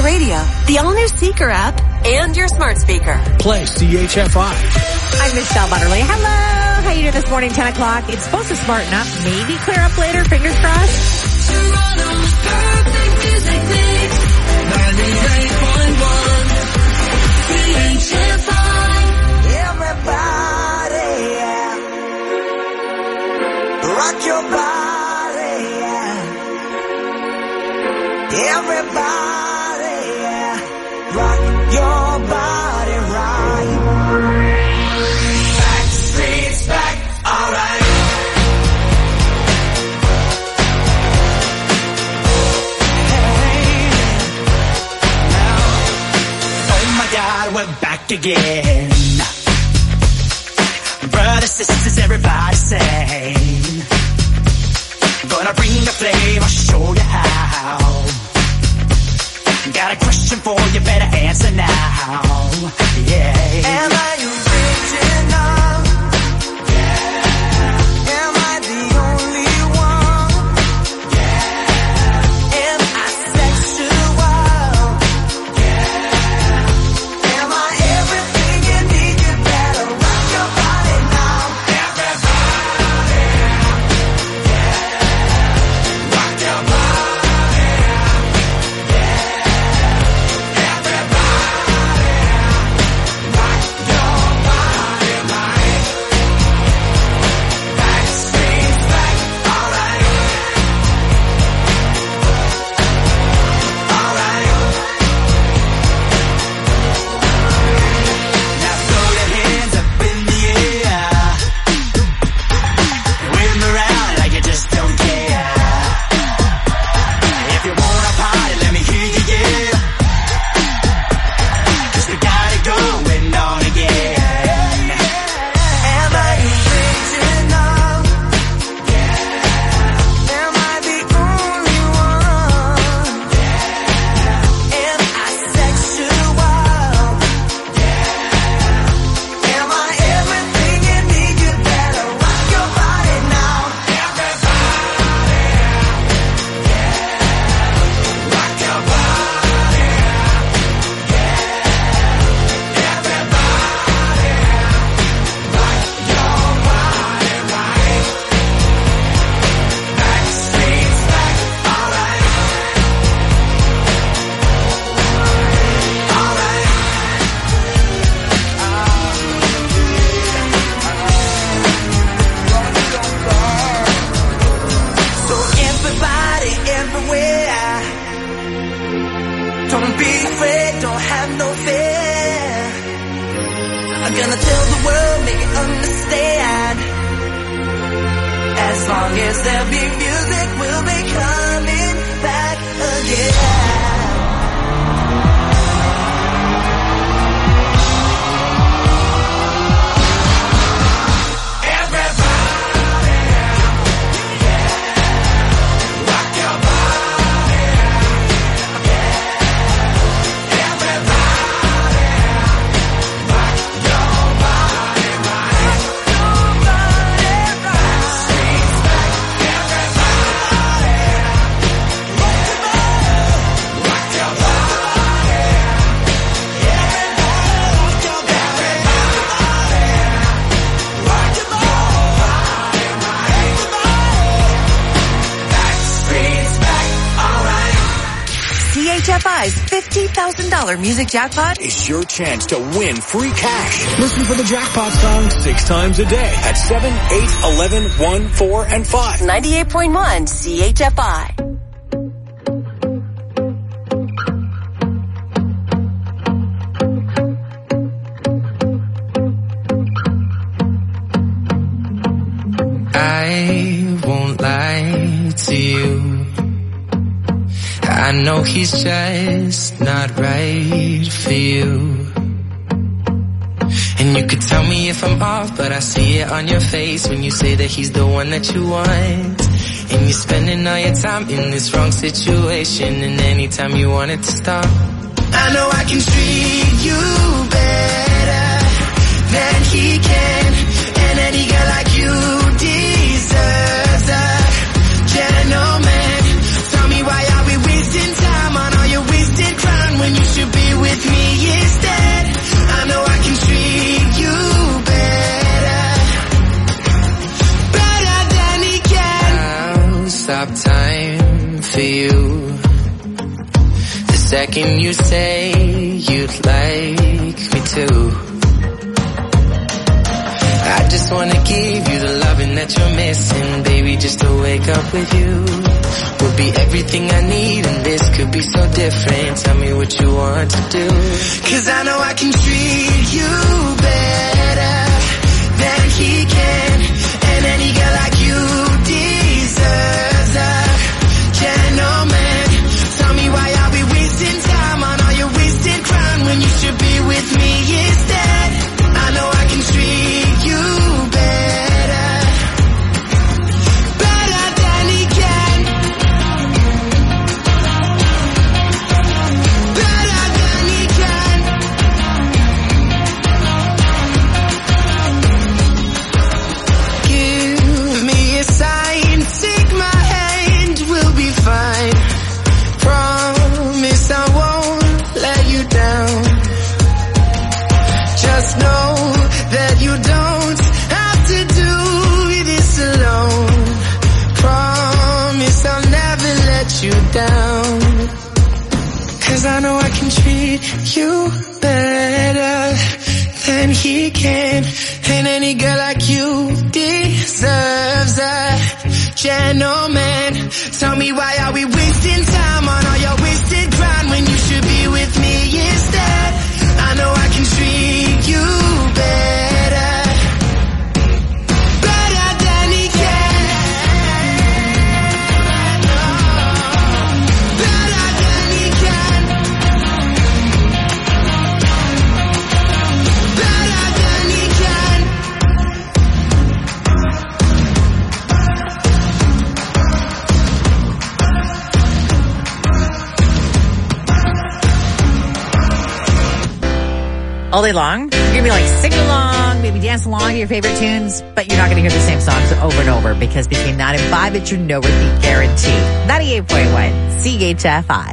Radio, the all-new Seeker app, and your smart speaker. Play CHFI. I'm Michelle Butterly. Hello. How you doing this morning, 10 o'clock? It's supposed to smarten up, maybe clear up later, fingers crossed. Toronto's perfect music mix. 98.1 CHFI. Everybody, yeah. Rock your body, yeah. Everybody, yeah. Rock your body right. Back streets back, alright. Hey, now, oh my God, we're back again. Brothers, sisters, everybody sing. Gonna bring the flame, I'll show you how. Got a question for you, better answer now. Yeah. Am I original? Yeah. Am I the only one? Yeah. Am I sexual? Yeah. Am I everything you need? You better rock your body now. Everybody. Yeah. Rock your body. CHFI's $50,000 music jackpot is your chance to win free cash. Listen for the jackpot song 6 times a day at 7, 8, 11, 1, 4, and 5. 98.1 CHFI. I won't lie to you. I know he's just not right for you. And you could tell me if I'm off, but I see it on your face when you say that he's the one that you want. And you're spending all your time in this wrong situation, and anytime you want it to stop, I know I can treat you better than he can. And any girl like you deserves a gentleman. Tell me why are we wasting time on all your wasted crime? stop time for you. The second you say you'd like me to, I just wanna give you the loving that you're missing, baby. Just to wake up with you would be everything I need, and this could be so different. Tell me what you want to do, 'cause I know I can treat you better than he can, and any girl like you deserves a gentleman. Tell me, why are we wasting time on all your wasted crown when you should be with me instead? I know I can treat you better, better than he can, better than he can. Give me a sign, take my hand, we'll be fine. Promise I won't let you down. Just know that you don't have to do this alone. Promise I'll never let you down, 'cause I know I can treat you better than he can, and any girl like you deserves a gentleman. Tell me, why are we wasting time on all your wasted grind when you should be with me instead? I know I can treat you better, better than he can, better than he can, better than he can. All day long, you're gonna be like sing along, maybe dance along to your favorite tunes, but you're not gonna hear the same songs over and over, because between 9 and 5, it's your no repeat guarantee. 98.1 CHFI.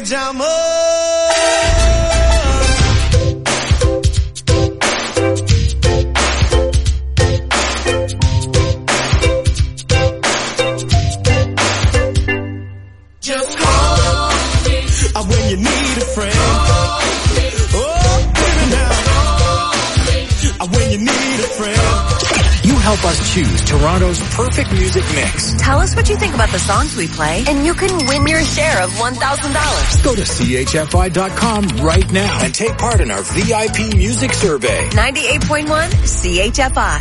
When you need a friend. Oh, baby now. When you need a friend. You help us choose Toronto's perfect music mix. Tell us what you think about the songs we play, and you can win your share of $1,000. Go to CHFI.com right now and take part in our VIP music survey. 98.1 CHFI.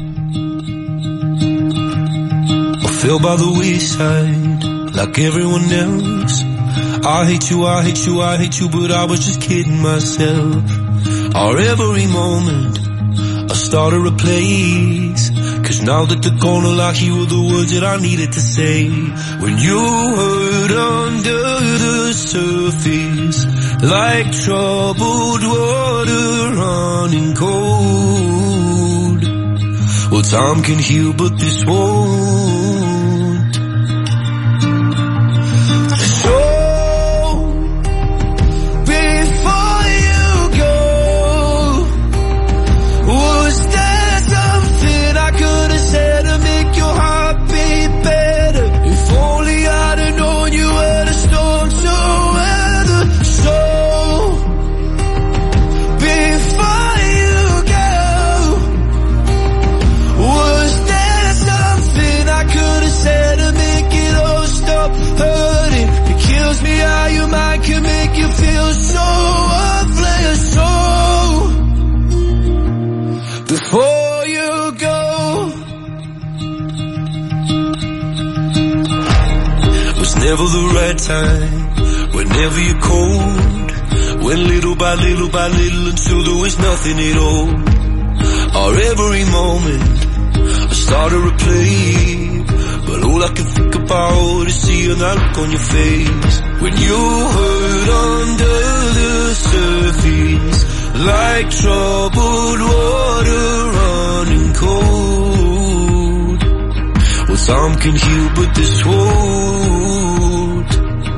I fell by the wayside like everyone else. I hate you, I hate you, I hate you, but I was just kidding myself. Our every moment I started a place, 'cause now that they're gone, all I hear were the words that I needed to say. When you hurt under the surface, like troubled water running cold. Well, time can heal, but this won't. Before you go, was never the right time, whenever you're cold, went little by little by little until there was nothing at all. Our every moment I started to play, but all I can think about is seeing that look on your face. When you hurt under the surface, like troubled water running cold. Well, some can heal, but this won't.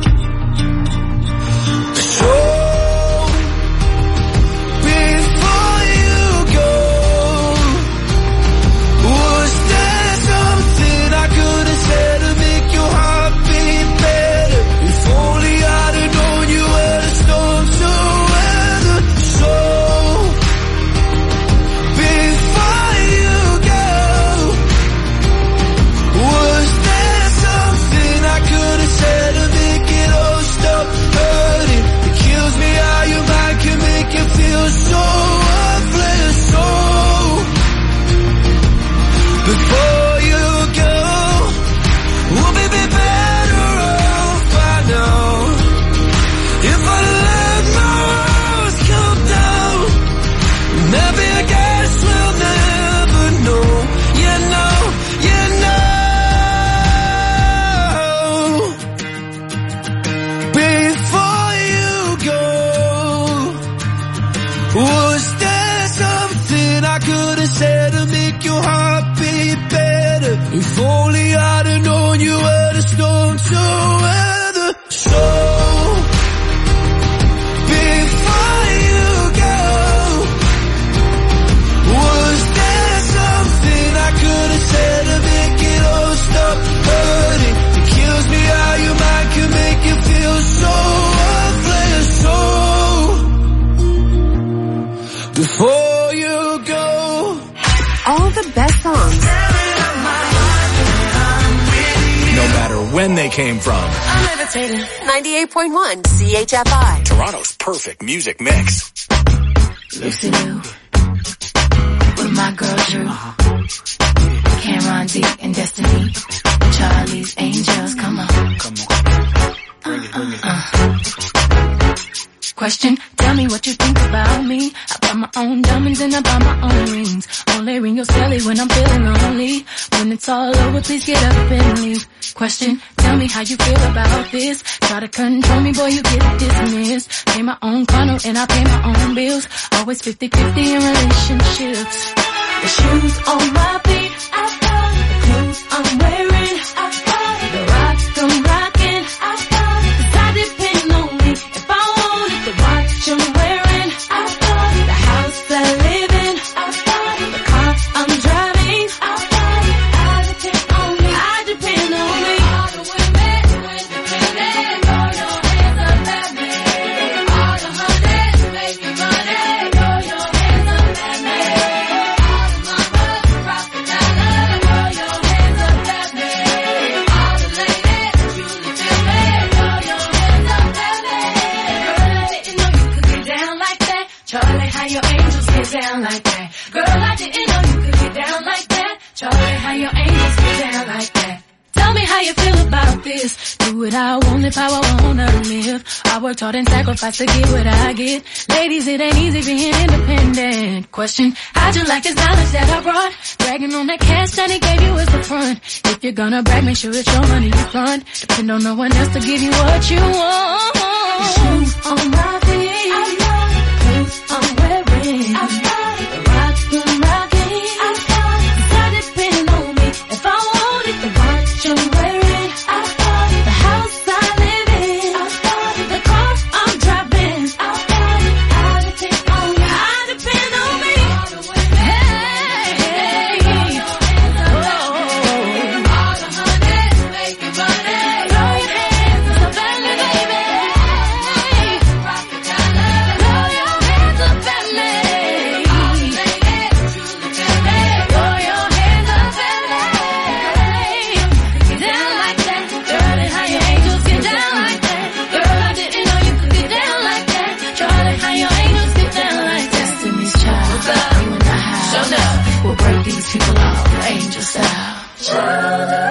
So, before you go, was there something I could have said to make your heart beat better? If only I'd have known you were the storm to weather. So, before you go, was there something I could have said to make it all stop hurting? It kills me how your mind can make you feel so worthless. So, before you go, we'll be better off by now. If I let my walls come down, maybe I guess we'll never know. You know, you know. Before you go, was there something I could have said to make your heart beat better? If only I'd have known you were the storm to weather. So, before you go, was there something I could have said to make it all stop hurting? It kills me how your mind can make you feel so worthless. So, before you go, All the best songs. No matter when they came from. I'm levitating. 98.1 CHFI. Toronto's perfect music mix. Lucy Liu with my girl Drew, Cameron D and Destiny, Charlie's Angels. Come on. Question, tell me what you think about me. I buy my own diamonds and I buy my own rings. Only ring your celly when I'm feeling lonely. When it's all over, please get up and leave. Question, tell me how you feel about this. Try to control me, boy, you get dismissed. Pay my own condo and I pay my own bills. Always 50-50 in relationships. The shoes on my feet, I buy. The clothes I'm wearing, I buy. The rock I'm rocking, I buy. 'Cause I depend only like that. Girl, I didn't know you could get down like that. Charlie, how your angels get down like that. Tell me how you feel about this. Do what I want, live how I wanna live. I worked hard and sacrificed to get what I get. Ladies, it ain't easy being independent. Question, how'd you like this knowledge that I brought? Bragging on that cash that he gave you is the front. If you're gonna brag, make sure it's your money you front. Depend on no one else to give you what you want. Shoes on my feet, clothes I'm wearing, the rock I'm rocking, that depend on me. If I want it, the watch I'm wearing, the house I live in, the car I'm driving, I depend on you, I depend on me. Hey, all the honeys making money, throw your hands up at me, baby. Rock the dollar, throw your hands up at me. All the ladies, truly baby, throw your hands up at me. Get down like that, Charlie, how your angels get down like that. Girl, I didn't know you could get down like that. Charlie, how your angels get down like that. Destiny's Child, you in the house. Show up. We'll break these people off, angel style. Child of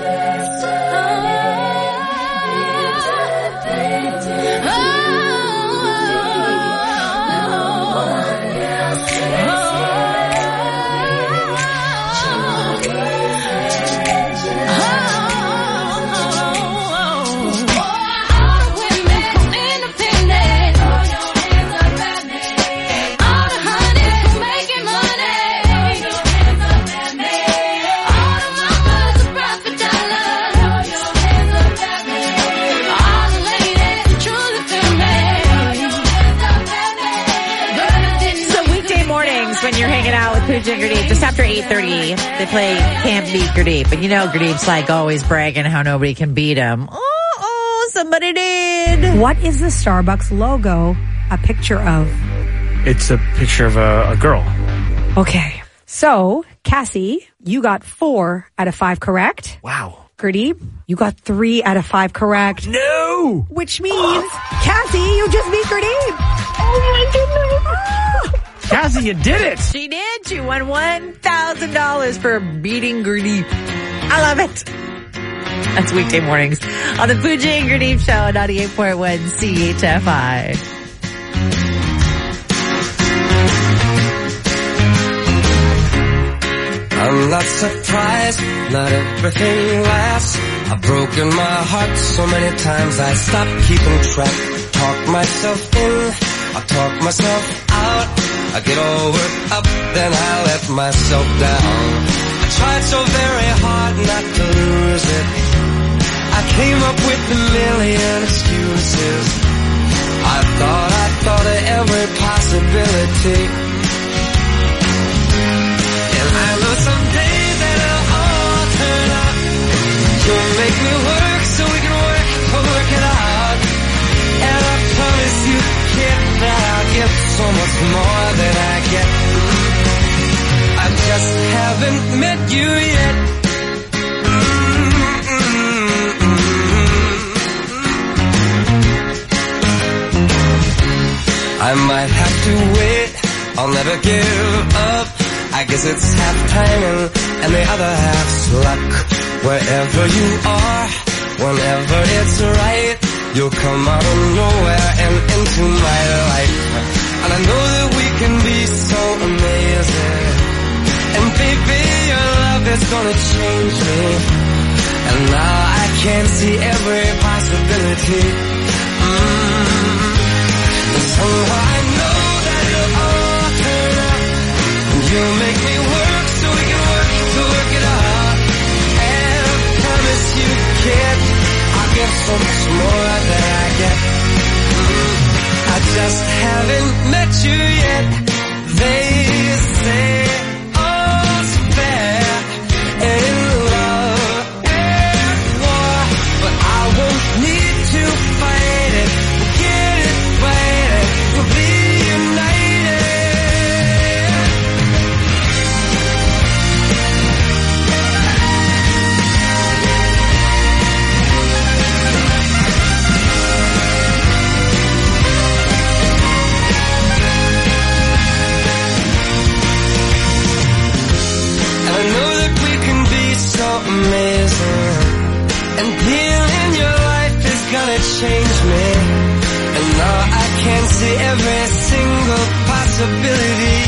when you're hanging out with Pooja and Gurdeep, just after 8:30, they play Can't Beat Gurdeep. And you know Gurdeep's like always bragging how nobody can beat him. Oh, somebody did. What is the Starbucks logo a picture of? It's a picture of a girl. Okay. So, Cassie, you got 4 out of 5 correct. Wow. Gurdeep, you got 3 out of 5 correct. No! Which means, Cassie, you just beat Gurdeep. Oh my goodness. Cassie, you did it! She did. She won $1,000 for beating Gurdeep. I love it. That's weekday mornings on the Pooja and Gurdeep Show on 98.1 CHFI. I'm not surprised, not everything lasts. I've broken my heart so many times I stopped keeping track. Talk myself in, I talk myself out. I get all worked up, then I let myself down. I tried so very hard not to lose it. I came up with a million excuses. I thought of every possibility. And I know someday that it'll all turn out. You'll make me work so we can work it out. And I promise you, kid, that I'll get so much more than I get. I just haven't met you yet. I might have to wait, I'll never give up. I guess it's half timing and the other half's luck. Wherever you are, whenever it's right, you'll come out of nowhere and into my life. And I know that we can be so amazing. And baby, your love is gonna change me. And now I can see every possibility. And somehow I know that it'll all turn out. And you'll make me work so we can work it out. And I promise you, kid, I'll get so much more than I get. I just haven't met you yet. They say all's fair in love and war, but I won't need to fight it. We'll get it right, we'll be united. me. And now I can see every single possibility.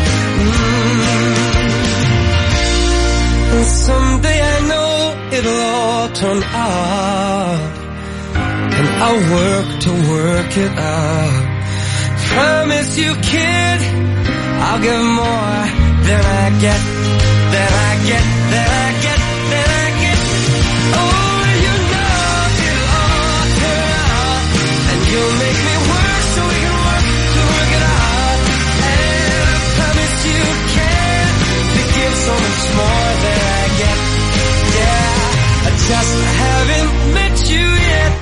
And someday I know it'll all turn out, and I'll work to work it out. Promise you, kid, I'll give more than I get, than I get, than I get, than I get. Oh, you know it'll all turn out, and you'll make me work so we can work to work it out. And I promise you, kid, to give so much more than I get. Yeah, I just haven't met you yet.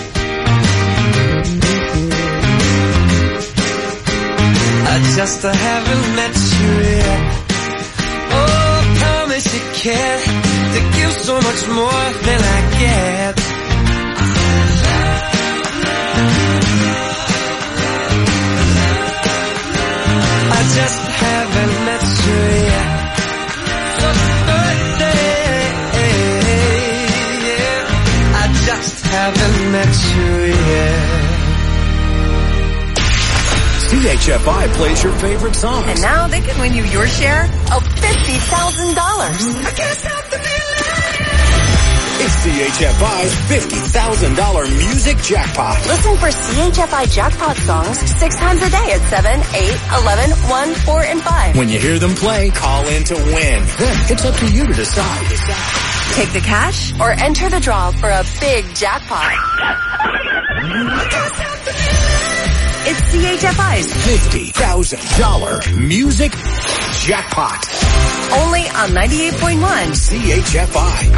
I just haven't met you yet. Oh, promise you can't to give so much more than I get. I just haven't met you yet. So birthday, yeah. I just haven't met you yet. CHFI plays your favorite songs. And now they can win you your share of $50,000. I can't stop the It's CHFI's $50,000 music jackpot. Listen for CHFI jackpot songs 6 times a day at 7, 8, 11, 1, 4, and 5. When you hear them play, call in to win. Then it's up to you to decide. Take the cash or enter the draw for a big jackpot. It's CHFI's $50,000 music jackpot. Only on 98.1 CHFI.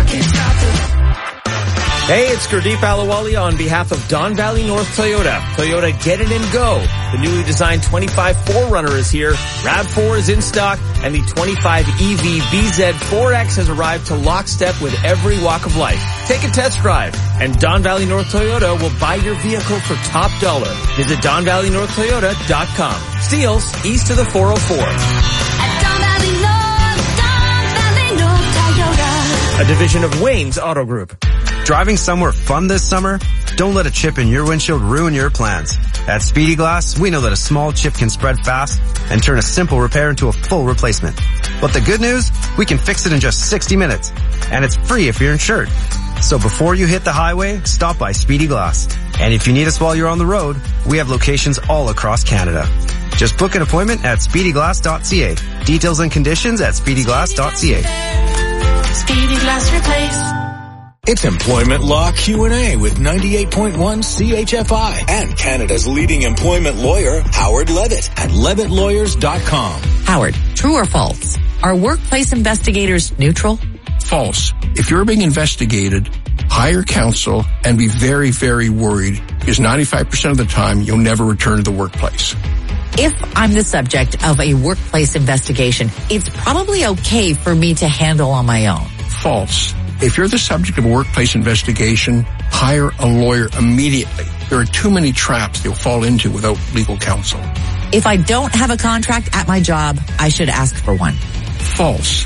Hey, it's Gurdeep Ahluwalia on behalf of Don Valley North Toyota. Toyota Get It and Go. The newly designed 25 4Runner is here. RAV4 is in stock, and the 25 EV BZ4X has arrived to lockstep with every walk of life. Take a test drive, and Don Valley North Toyota will buy your vehicle for top dollar. Visit DonValleyNorthToyota.com. Steeles, east of the 404. A division of Wayne's Auto Group. Driving somewhere fun this summer? Don't let a chip in your windshield ruin your plans. At Speedy Glass, we know that a small chip can spread fast and turn a simple repair into a full replacement. But the good news? We can fix it in just 60 minutes. And it's free if you're insured. So before you hit the highway, stop by Speedy Glass. And if you need us while you're on the road, we have locations all across Canada. Just book an appointment at speedyglass.ca. Details and conditions at speedyglass.ca. Speedy Glass Replace. It's Employment Law Q&A with 98.1 CHFI and Canada's leading employment lawyer, Howard Levitt at LevittLawyers.com. Howard, true or false? Are workplace investigators neutral? False. If you're being investigated, hire counsel and be very, very worried, because 95% of the time you'll never return to the workplace. If I'm the subject of a workplace investigation, it's probably okay for me to handle on my own. False. If you're the subject of a workplace investigation, hire a lawyer immediately. There are too many traps they'll fall into without legal counsel. If I don't have a contract at my job, I should ask for one. False.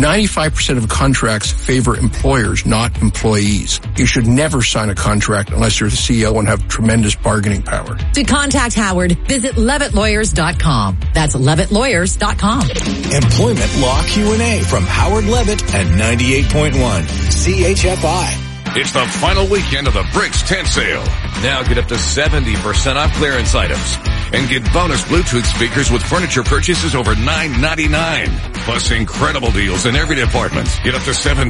95% of contracts favor employers, not employees. You should never sign a contract unless you're the CEO and have tremendous bargaining power. To contact Howard, visit LevittLawyers.com. That's LevittLawyers.com. Employment Law Q&A from Howard Levitt at 98.1 CHFI. It's the final weekend of the Bricks tent sale. Now get up to 70% off clearance items. And get bonus Bluetooth speakers with furniture purchases over $9.99. Plus incredible deals in every department. Get up to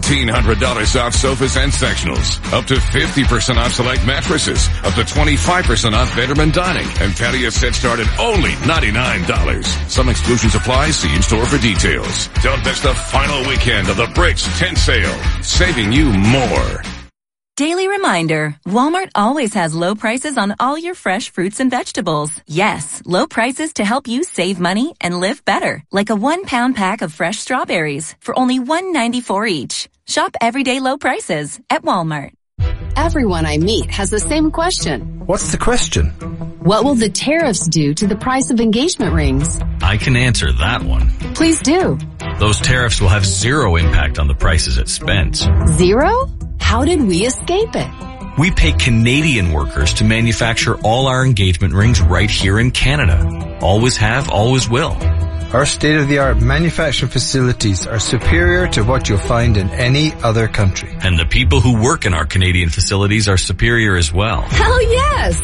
$1,700 off sofas and sectionals. Up to 50% off select mattresses. Up to 25% off bedroom and dining. And patio sets start at only $99. Some exclusions apply. See in-store for details. Don't miss the final weekend of the Bricks tent sale. Saving you more. Daily reminder, Walmart always has low prices on all your fresh fruits and vegetables. Yes, low prices to help you save money and live better. Like a 1-pound pack of fresh strawberries for only $1.94 each. Shop everyday low prices at Walmart. Everyone I meet has the same question. What's the question? What will the tariffs do to the price of engagement rings? I can answer that one. Please do. Those tariffs will have zero impact on the prices at Spence. Zero? How did we escape it? We pay Canadian workers to manufacture all our engagement rings right here in Canada. Always have, always will. Our state-of-the-art manufacturing facilities are superior to what you'll find in any other country. And the people who work in our Canadian facilities are superior as well. Hell yes!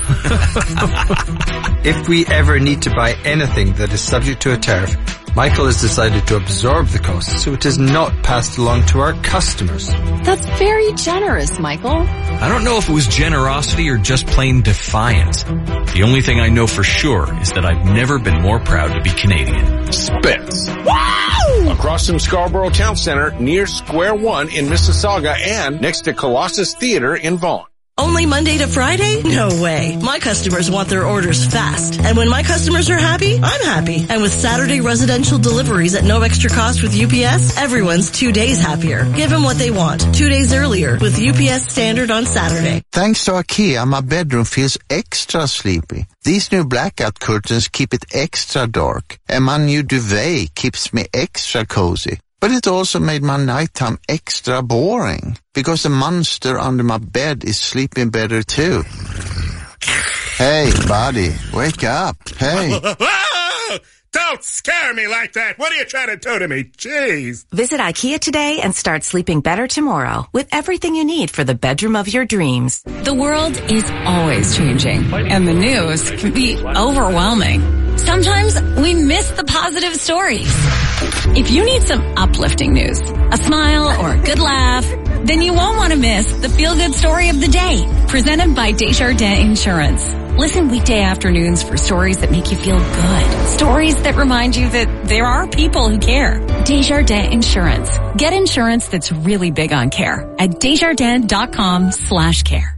If we ever need to buy anything that is subject to a tariff, Michael has decided to absorb the cost so it is not passed along to our customers. That's very generous, Michael. I don't know if it was generosity or just plain defiance. The only thing I know for sure is that I've never been more proud to be Canadian. Spitz. Wow! Across from Scarborough Town Center, near Square One in Mississauga, and next to Colossus Theater in Vaughan. Only Monday to Friday? No way. My customers want their orders fast. And when my customers are happy, I'm happy. And with Saturday residential deliveries at no extra cost with UPS, everyone's 2 days happier. Give them what they want 2 days earlier with UPS Standard on Saturday. Thanks to IKEA, my bedroom feels extra sleepy. These new blackout curtains keep it extra dark. And my new duvet keeps me extra cozy. But it also made my nighttime extra boring, because the monster under my bed is sleeping better too. Hey, buddy, wake up. Hey. Don't scare me like that. What are you trying to do to me? Jeez. Visit IKEA today and start sleeping better tomorrow with everything you need for the bedroom of your dreams. The world is always changing, and the news can be overwhelming. Sometimes we miss the positive stories. If you need some uplifting news, a smile or a good laugh, then you won't want to miss the feel-good story of the day, presented by Desjardins Insurance. Listen weekday afternoons for stories that make you feel good. Stories that remind you that there are people who care. Desjardins Insurance. Get insurance that's really big on care at Desjardins.com/care.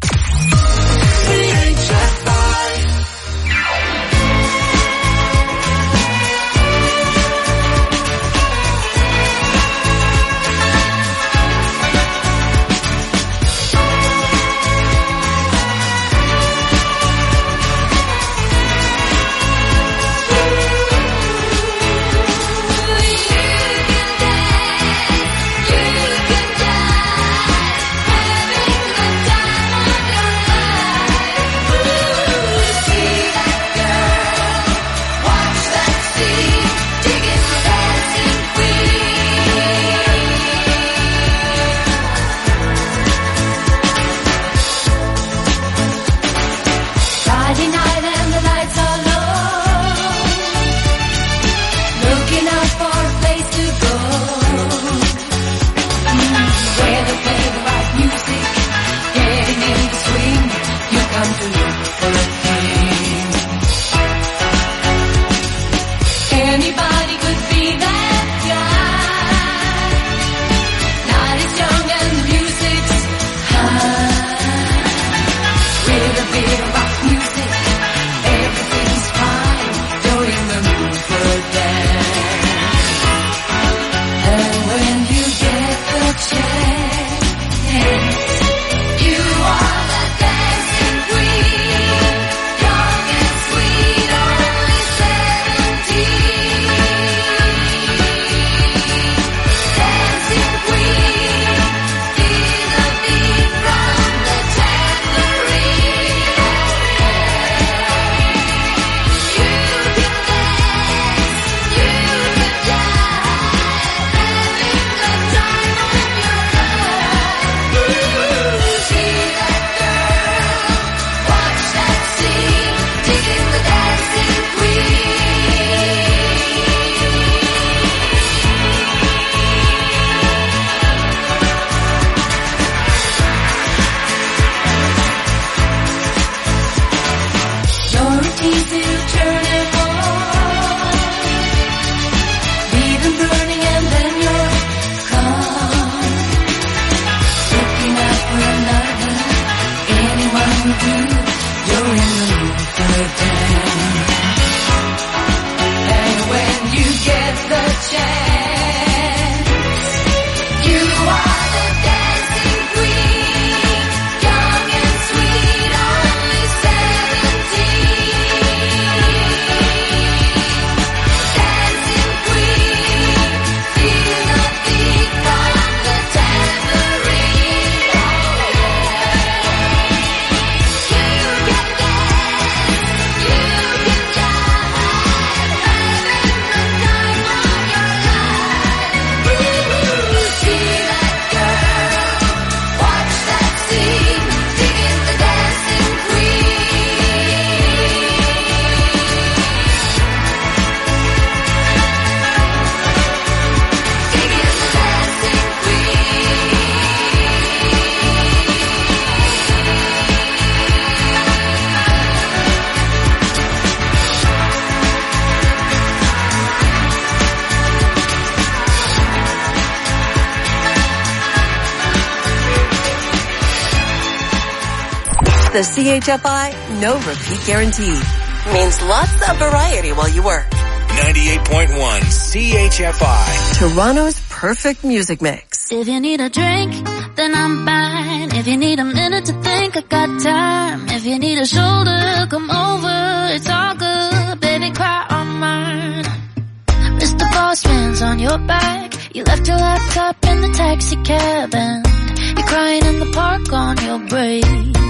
The CHFI No Repeat Guarantee means lots of variety while you work. 98.1 CHFI. Toronto's perfect music mix. If you need a drink, then I'm fine. If you need a minute to think, I got time. If you need a shoulder, come over. It's all good, baby, cry on mine. Mr. Boss Man's on your back. You left your laptop in the taxi cab and you're crying in the park on your break.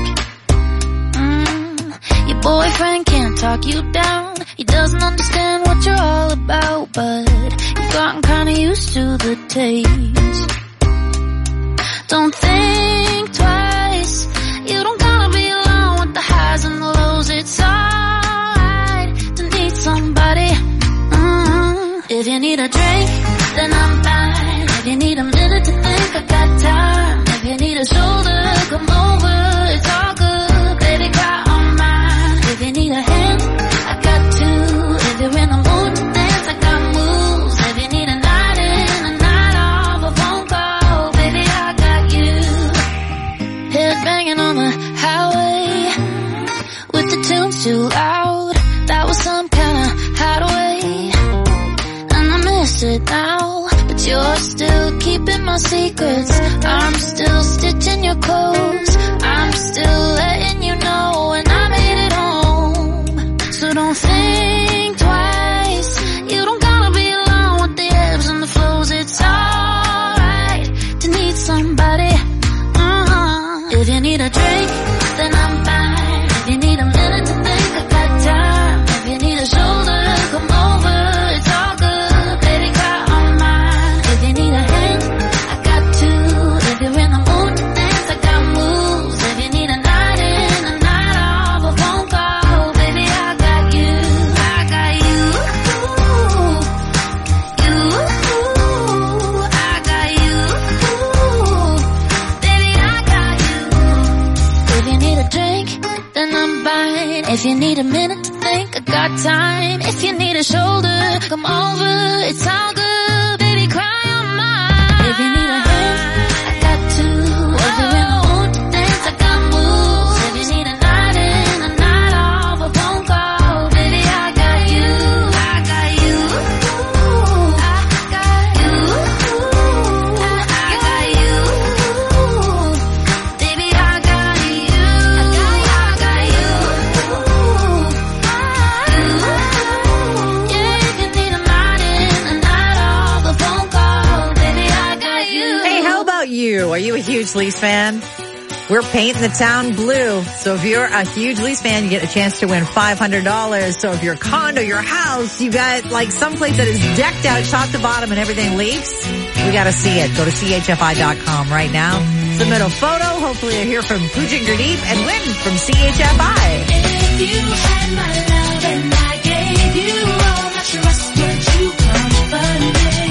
Your boyfriend can't talk you down. He doesn't understand what you're all about, but you've gotten kinda used to the taste. Don't think twice. You don't gotta be alone with the highs and the lows. It's alright to need somebody. If you need a drink, then I'm fine. If you need a minute to think, I got time. If you need a shoulder, come over. It's all good, baby, cry on mine. If you need a hand, I got two. If you're in the mood to dance, I got moves. If you need a night in, a night off, a phone call, baby, I got you. Head banging on the highway with the tunes too loud. That was some kind of hideaway, and I miss it now. But you're still keeping my secrets. I'm still stitching your clothes. I'm still letting you know when I made it home. So don't think twice. You don't gotta be alone with the ebbs and the flows. It's alright to need somebody. If you need a drink, then I'm fine. If you need a minute to think, I got time. If you need a shoulder, come over. It's all good, baby, cry on mine. If you need a hand, I got two. If you're in the mood to dance, I got moves. If you need a night in, a night off, a phone call, baby, I got you. I got you. I got you. Baby, I got you. If you need a drink, then I'm fine. If you need a minute to think, I got time. If you need a shoulder, come over. It's all good, baby, cry on mine. If you need a hand, I got two. If you're in the mood to dance, I got moves. If you need a night in, a night off, a phone call, baby, I got you. I got you. I got you. I got you. Baby, I got you. I got you. Yeah, if you need a night in, a night off, a phone call, baby, I got you. Hey, how about you? Are you a huge Leafs fan? We're painting the town blue. So if you're a huge Leafs fan, you get a chance to win $500. So if your condo, your house, you got like someplace that is decked out top to bottom and everything Leafs, we got to see it. Go to CHFI.com right now. Submit a photo. Hopefully you'll hear from Pooja Gurdeep and win from CHFI. If you had my love and I gave you all my trust, would you comfort me?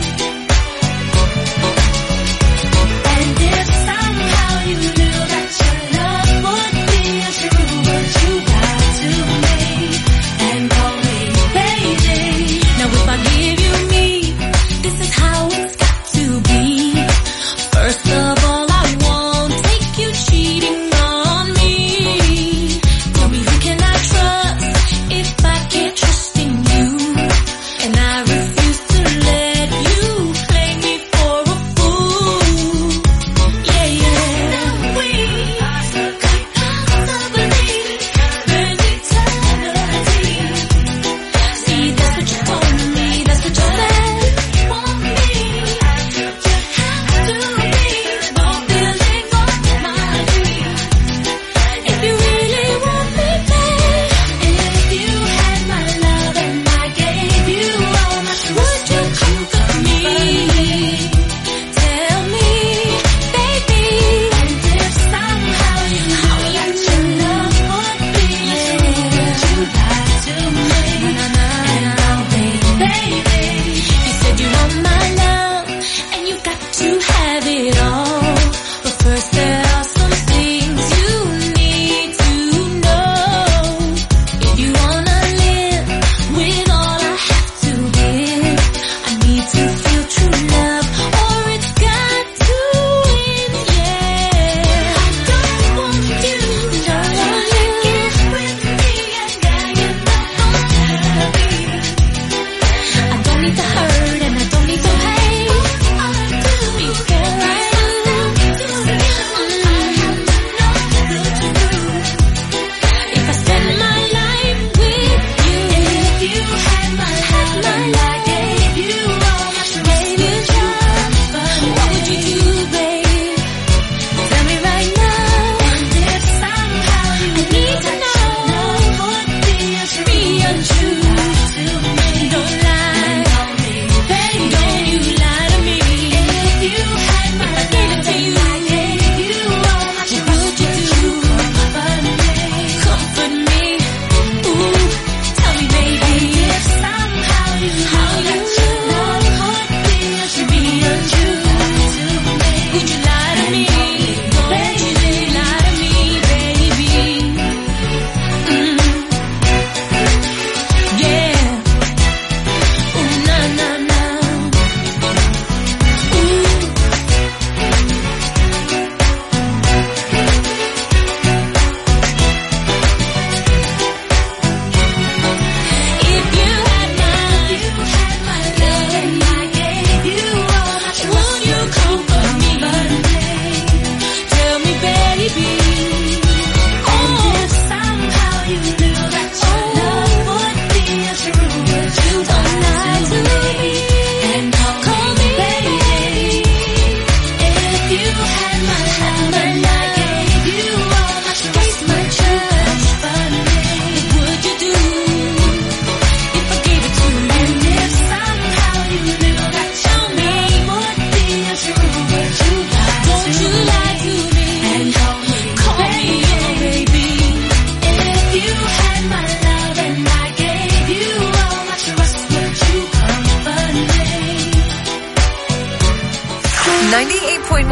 And if somehow you knew that your love would be untrue, would you lie to me and call me baby? Now if I give you me, this is how it's got to be. First of all, I won't take you cheating on me. Tell me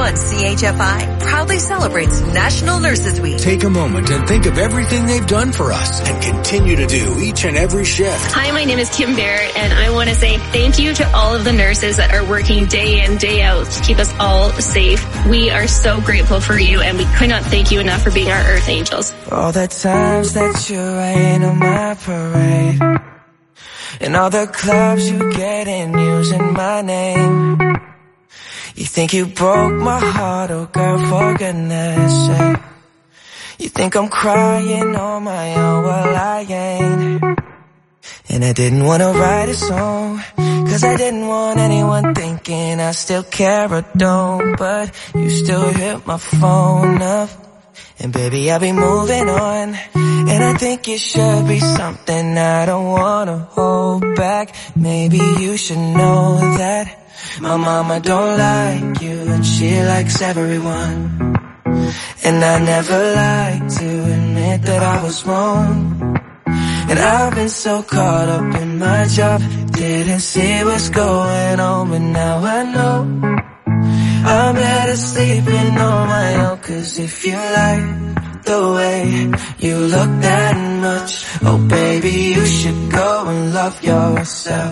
CHFI proudly celebrates National Nurses Week. Take a moment and think of everything they've done for us and continue to do each and every shift. Hi, my name is Kim Barrett, and I want to say thank you to all of the nurses that are working day in, day out to keep us all safe. We are so grateful for you, and we could not thank you enough for being our Earth Angels. All the times that you rain on my parade, and all the clubs you get in using my name. You think you broke my heart, oh girl, for goodness sake. You think I'm crying on my own, well I ain't. And I didn't wanna write a song, cause I didn't want anyone thinking I still care or don't. But you still hit my phone up, and baby I'll be moving on. And I think it should be something I don't wanna hold back. Maybe you should know that my mama don't like you, and she likes everyone. And I never like to admit that I was wrong. And I've been so caught up in my job, didn't see what's going on. But now I know I'm better sleeping on my own. Cause if you like the way you look that much, oh baby, you should go and love yourself.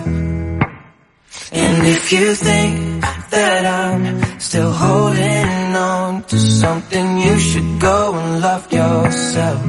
And if you think that I'm still holding on to something, you should go and love yourself.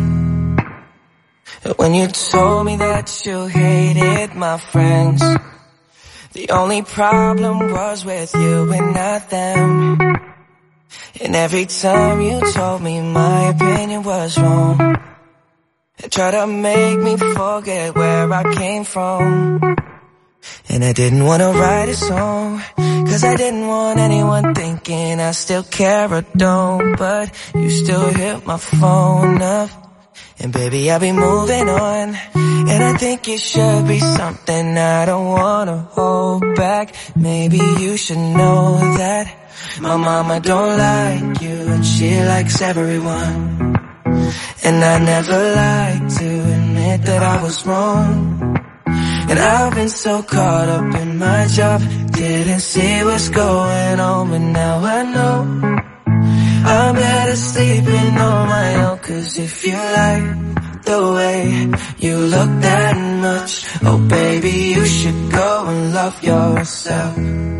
When you told me that you hated my friends, the only problem was with you and not them. And every time you told me my opinion was wrong, and tried to make me forget where I came from. And I didn't want to write a song, cause I didn't want anyone thinking I still care or don't. But you still hit my phone up, and baby I'll be moving on. And I think it should be something I don't want to hold back. Maybe you should know that my mama don't like you, and she likes everyone. And I never like to admit that I was wrong. And I've been so caught up in my job, didn't see what's going on. But now I know I'm better sleeping on my own. Cause if you like the way you look that much, oh baby, you should go and love yourself.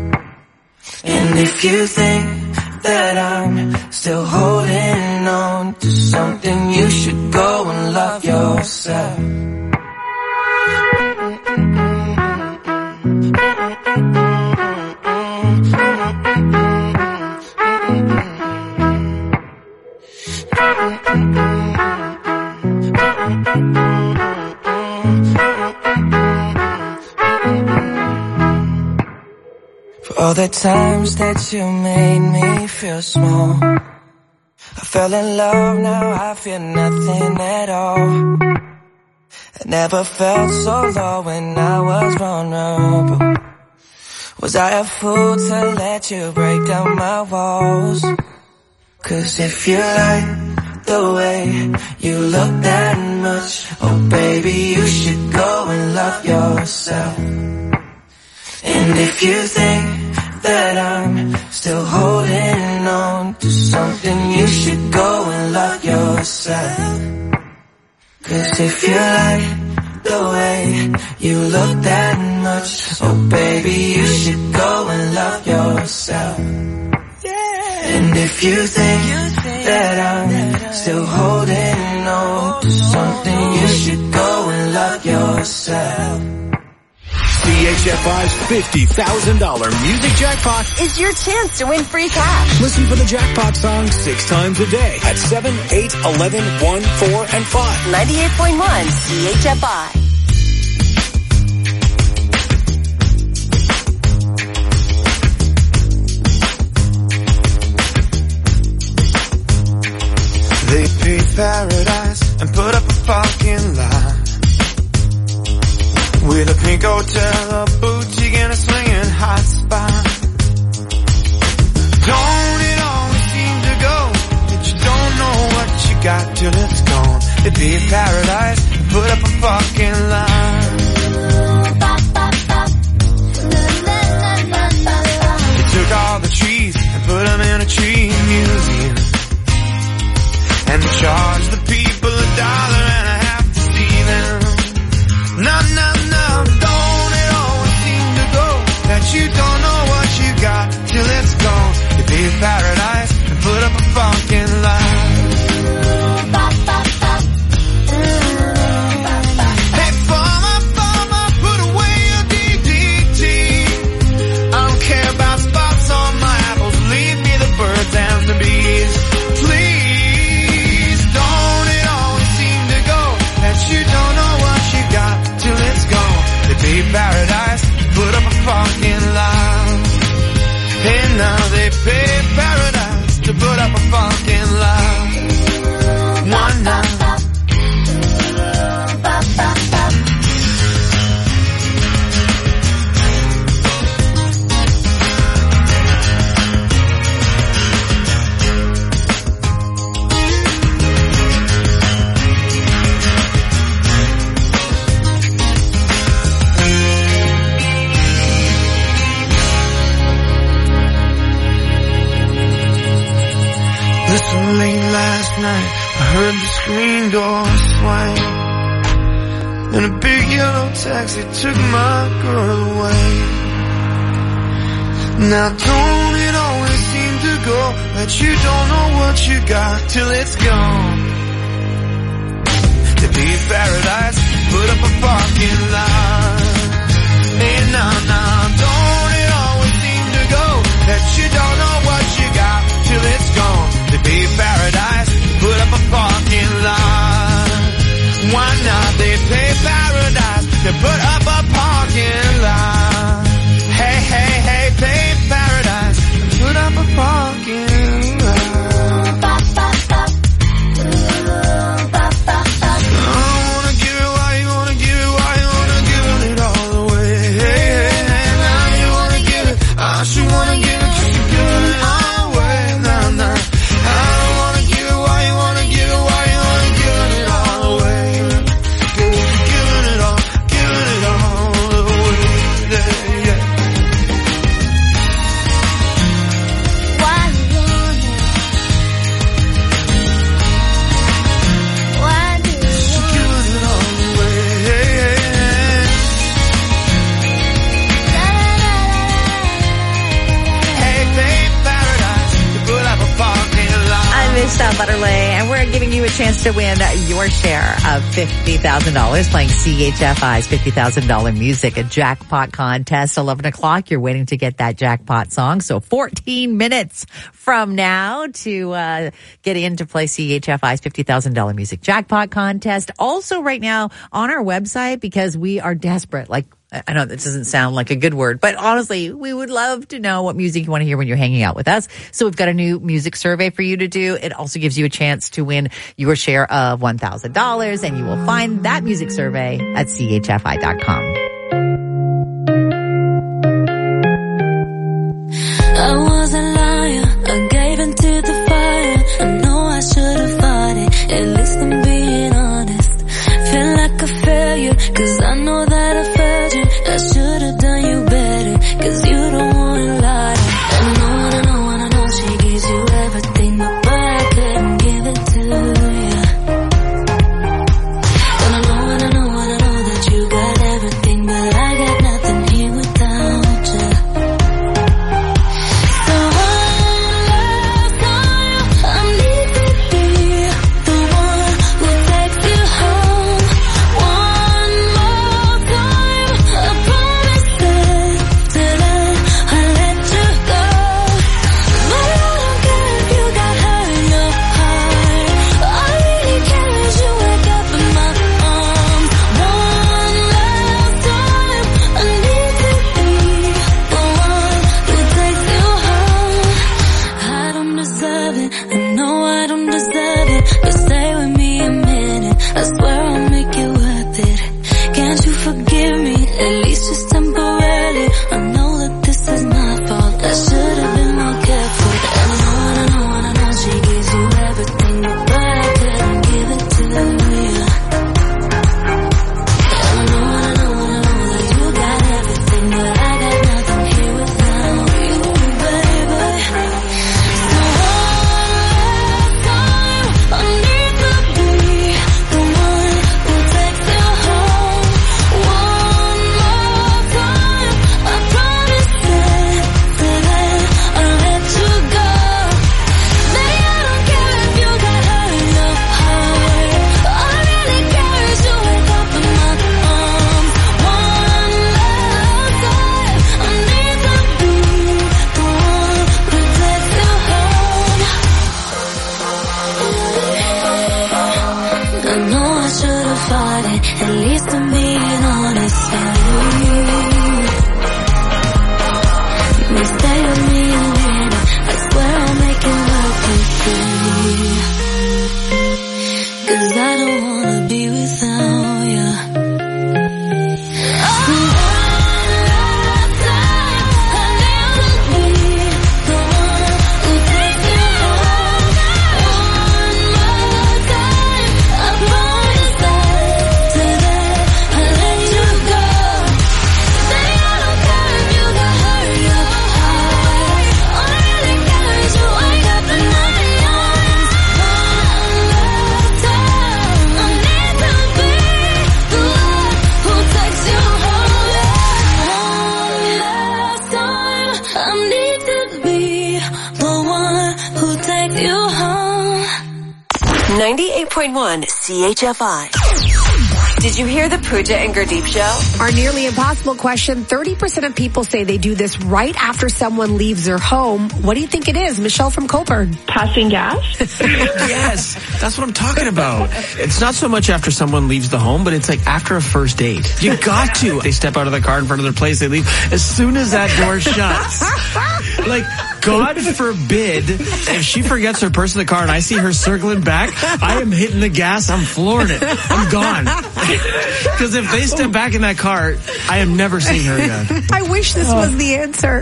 And if you think that I'm still holding on to something, you should go and love yourself. For all the times that you made me feel small, I fell in love, now I feel nothing at all. I never felt so low when I was vulnerable. Was I a fool to let you break down my walls? Cause if you like the way you look that much, oh baby, you should go and love yourself. And if you think that I'm still holding on to something, you should go and love yourself. Cause if you like the way you look that much, oh baby, you should go and love yourself. And if you think that I'm still holding on to something, you should go and love yourself. CHFI's $50,000 music jackpot is your chance to win free cash. Listen for the jackpot song 6 times a day at 7, 8, 11, 1, 4, and 5. 98.1 CHFI. They paved paradise and put up a parking lot with a pink hotel, a boutique, and a swinging hot spot. Don't it always seem to go that you don't know what you got till it's gone? They paved paradise and put up a parking lot. They took all the trees and put them in a tree screen door swing, and a big yellow taxi took my girl away. Now don't it always seem to go that you don't know what you got till it's gone? To be paradise, put up a parking lot. Hey, nah, don't it always seem to go that you don't know what you got till it's gone? To be paradise, put up a parking lot. Why not? They pay paradise to put up a parking lot. Hey, pay paradise to put up a parking lot. She wanna give it 'cause you give it all away, nah. I don't wanna give it, why you wanna give it, why you wanna give it all away? Giving it all away, yeah. Why you wanna? Why do you She giving it all away, I'm Michelle Butterley, and we're giving you a chance to win your share of $50,000 playing CHFI's $50,000 music, a jackpot contest. 11 o'clock, you're waiting to get that jackpot song. So 14 minutes from now to get in to play CHFI's $50,000 music jackpot contest. Also right now on our website, because we are desperate, like, I know that doesn't sound like a good word, but honestly, we would love to know what music you want to hear when you're hanging out with us. So we've got a new music survey for you to do. It also gives you a chance to win your share of $1,000, and you will find that music survey at chfi.com. I was a liar, I gave into the fire. I know I should have fought it, at least I'm being honest. Feel like a failure, 'cause I know that I failed you. I should have done you better, 'cause you don't wanna lie. I know, she gives you everything, but boy, I couldn't give it to you. And I know that you got everything, but I got nothing here without you. So one last time, I need to be the one who takes you home. One more time, I promise that till then I let you go. But I don't care if you got hurt in your heart. All I really care is you wake up in my arms. One last time, I need to be the one who takes you home. I don't deserve it, I know I don't deserve it, but stay with me a minute, I swear I'll make it worth it. Can't you forgive me, at least just temporarily? I know that this is my fault, I should have been more careful. And I know she gives you everything, but I couldn't give it to you. And I know that you got everything, but I got nothing here without you, baby. So one last time, I need to be the one who takes you home. One more time, I promise that till then I'll let you go. Baby, I don't care if you got hurt in your heart. All I really care is you wake up in my arms. One last time, I need to be the one who takes you home. I know I should have fought it, at least I'm being honest. You stay with me a minute, I swear I'll make it worth it. 'Cause I don't wanna be without you. So one last time, I need to be the one who takes you home. One more time, I promise that till then I 98.1 CHFI. Did you hear the Pooja and Gurdeep show? Our nearly impossible question, 30% of people say they do this right after someone leaves their home. What do you think it is? Michelle from Coburn. Passing gas? Yes, that's what I'm talking about. It's not so much after someone leaves the home, but it's like after a first date. You got to. They step out of the car in front of their place, they leave. As soon as that door shuts, like, God forbid, if she forgets her purse in the car and I see her circling back, I am hitting the gas, I'm flooring it. I'm gone. Because if they step back in that car, I am never seeing her again. I wish this was the answer.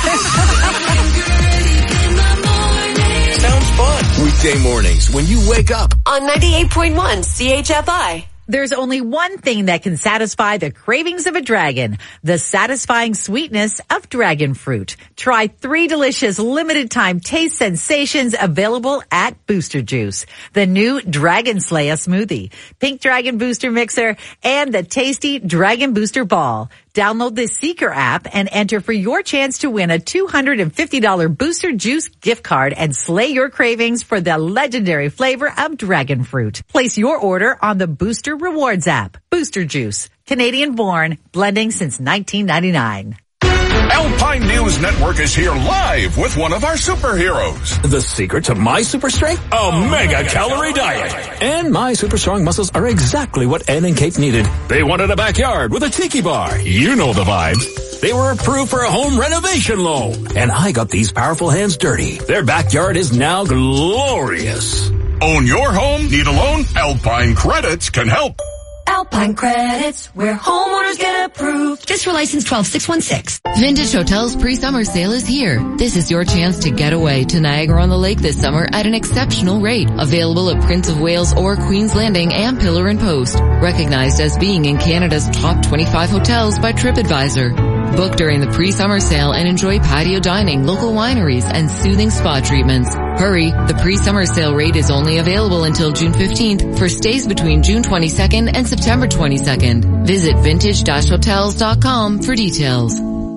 Sounds fun. Weekday mornings when you wake up. On 98.1 CHFI. There's only one thing that can satisfy the cravings of a dragon, the satisfying sweetness of dragon fruit. Try 3 delicious limited time taste sensations available at Booster Juice. The new Dragon Slayer smoothie, Pink Dragon Booster Mixer, and the tasty Dragon Booster Ball. Download the Seeker app and enter for your chance to win a $250 Booster Juice gift card and slay your cravings for the legendary flavor of dragon fruit. Place your order on the Booster Rewards app. Booster Juice, Canadian born, blending since 1999. Alpine News Network is here live with one of our superheroes. The secret to my super strength? A mega calorie diet. And my super strong muscles are exactly what Ed and Kate needed. They wanted a backyard with a tiki bar. You know the vibes. They were approved for a home renovation loan. And I got these powerful hands dirty. Their backyard is now glorious. Own your home? Need a loan? Alpine Credits can help. Alpine Credits, where homeowners get approved. Just for license 12616. Vintage Hotels pre-summer sale is here. This is your chance to get away to Niagara-on-the-Lake this summer at an exceptional rate. Available at Prince of Wales or Queen's Landing and Pillar and Post. Recognized as being in Canada's top 25 hotels by TripAdvisor. Book during the pre-summer sale and enjoy patio dining, local wineries, and soothing spa treatments. Hurry, the pre-summer sale rate is only available until June 15th for stays between June 22nd and September 22nd. Visit vintage-hotels.com for details.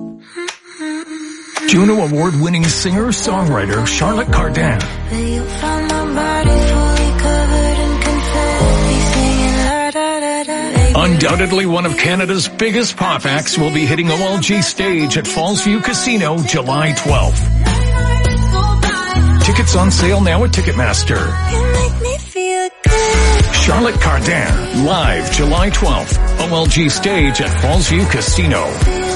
Juno Award-winning singer-songwriter Charlotte Cardin. Undoubtedly one of Canada's biggest pop acts will be hitting OLG stage at Fallsview Casino July 12th. Tickets on sale now at Ticketmaster. Charlotte Cardin, live July 12th. OLG stage at Fallsview Casino.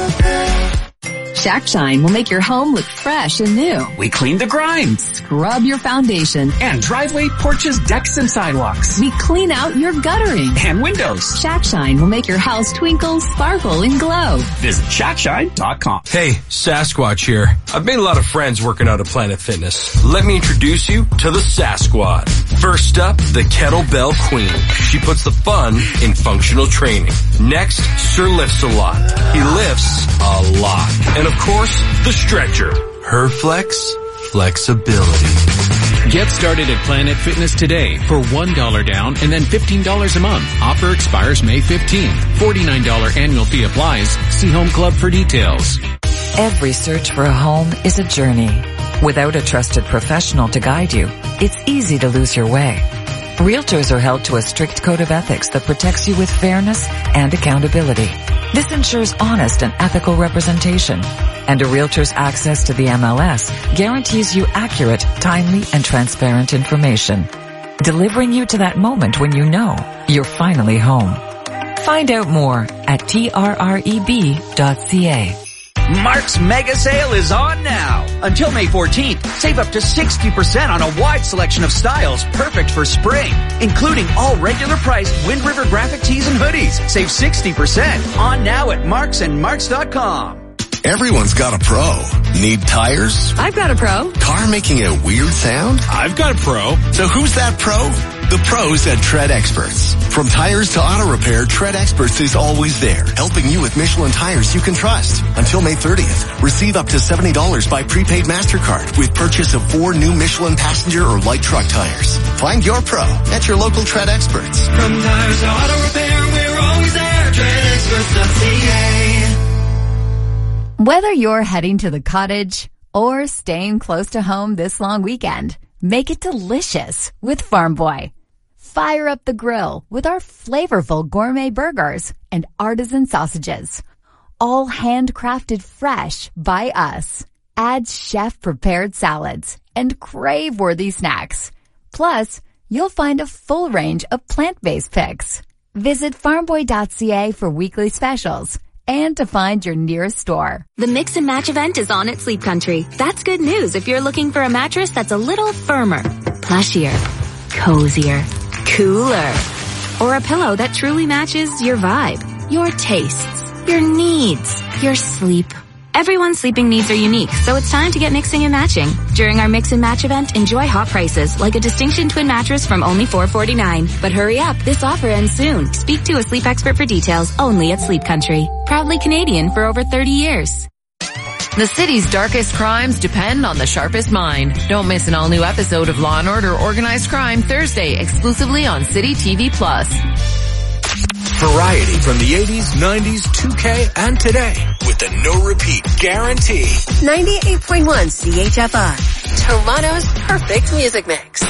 Shack Shine will make your home look fresh and new. We clean the grime. Scrub your foundation. And driveway, porches, decks, and sidewalks. We clean out your guttering. And windows. Shack Shine will make your house twinkle, sparkle, and glow. Visit ShackShine.com. Hey, Sasquatch here. I've made a lot of friends working out at Planet Fitness. Let me introduce you to the Sasquad. First up, the Kettlebell Queen. She puts the fun in functional training. Next, Sir Lifts a Lot. He lifts a lot. And of course, the Stretcher. Her flexibility. Get started at Planet Fitness today for $1 down and then $15 a month. Offer expires May 15th. $49 annual fee applies. See Home Club for details. Every search for a home is a journey. Without a trusted professional to guide you, it's easy to lose your way. Realtors are held to a strict code of ethics that protects you with fairness and accountability. This ensures honest and ethical representation. And a realtor's access to the MLS guarantees you accurate, timely, and transparent information, delivering you to that moment when you know you're finally home. Find out more at trreb.ca. Mark's Mega Sale is on now. Until May 14th, save up to 60% on a wide selection of styles perfect for spring, including all regular priced Wind River graphic tees and hoodies. Save 60% on now at Marks and Marks.com. Everyone's got a pro. Need tires? I've got a pro. Car making a weird sound? I've got a pro. So who's that pro? The pros at Tread Experts. From tires to auto repair, Tread Experts is always there, helping you with Michelin tires you can trust. Until May 30th, receive up to $70 by prepaid MasterCard with purchase of 4 new Michelin passenger or light truck tires. Find your pro at your local Tread Experts. From tires to auto repair, we're always there. TreadExperts.ca. Whether you're heading to the cottage or staying close to home this long weekend, make it delicious with Farm Boy. fire up the grill with our flavorful gourmet burgers and artisan sausages. All handcrafted fresh by us. Add chef-prepared salads and crave-worthy snacks. Plus, you'll find a full range of plant-based picks. Visit farmboy.ca for weekly specials and to find your nearest store. The Mix and Match event is on at Sleep Country. That's good news if you're looking for a mattress that's a little firmer, plushier, cozier, cooler, or a pillow that truly matches your vibe, your tastes, your needs, your sleep. Everyone's sleeping needs are unique, so it's time to get mixing and matching. During our Mix and Match event, enjoy hot prices, like a Distinction Twin mattress from only $449. But hurry up, this offer ends soon. Speak to a sleep expert for details, only at Sleep Country. Proudly Canadian for over 30 years. The city's darkest crimes depend on the sharpest mind. Don't miss an all-new episode of Law & Order Organized Crime Thursday, exclusively on City TV+. Variety from the 80s, 90s, 2K, and today with the no-repeat guarantee. 98.1 CHFI, Toronto's perfect music mix.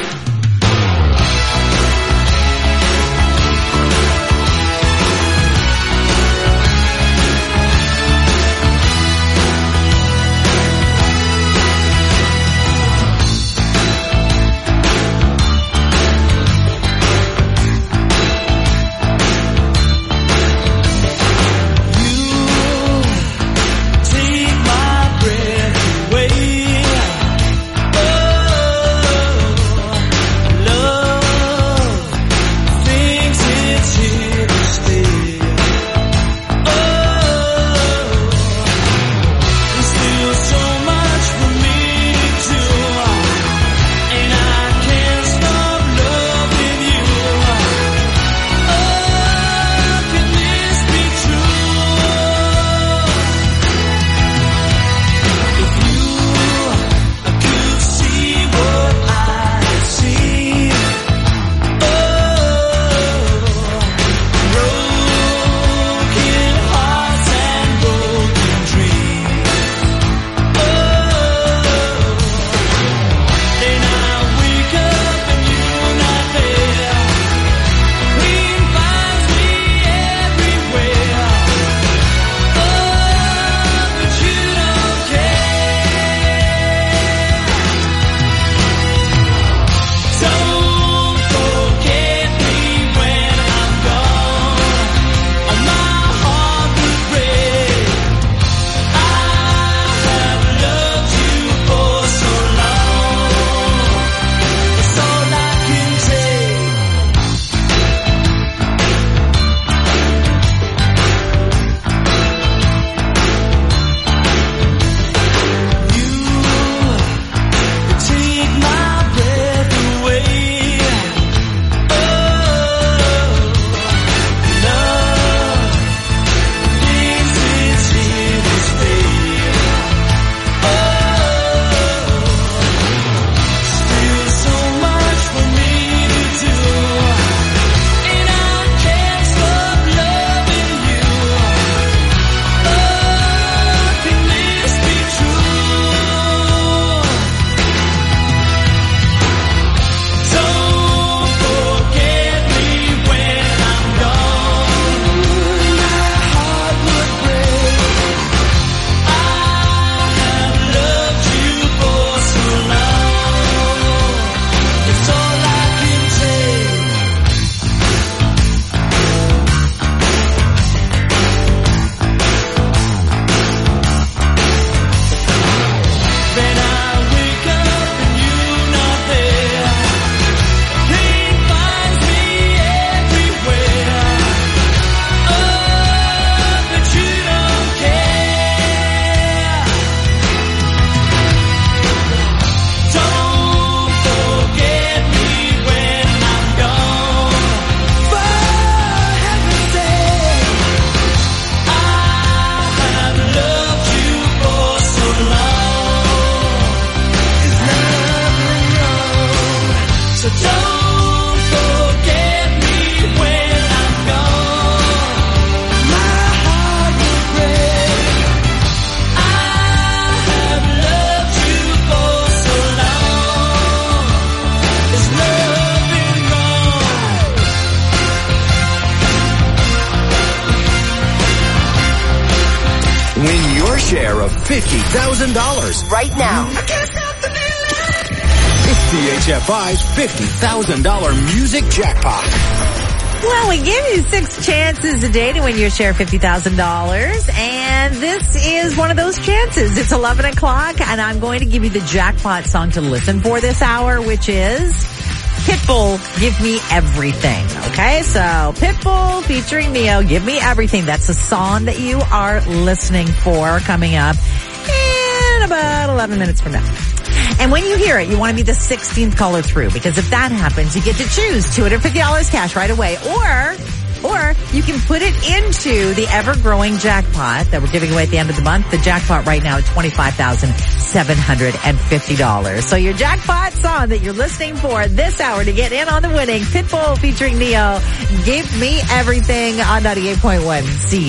share of $50,000. Right now. It's CHFI's $50,000 music jackpot. Well, we give you 6 chances a day to win your share of $50,000, and this is one of those chances. It's 11 o'clock, and I'm going to give you the jackpot song to listen for this hour, which is Pitbull, Give Me Everything. Okay, so Pitbull featuring Neo, Give Me Everything. That's the song that you are listening for coming up in about 11 minutes from now. And when you hear it, you want to be the 16th caller through, because if that happens, you get to choose $250 cash right away, or you can put it into the ever-growing jackpot that we're giving away at the end of the month. The jackpot right now is $25,750. So your jackpot song that you're listening for this hour to get in on the winning, Pitbull featuring Neo, Give Me Everything on 98.1 C.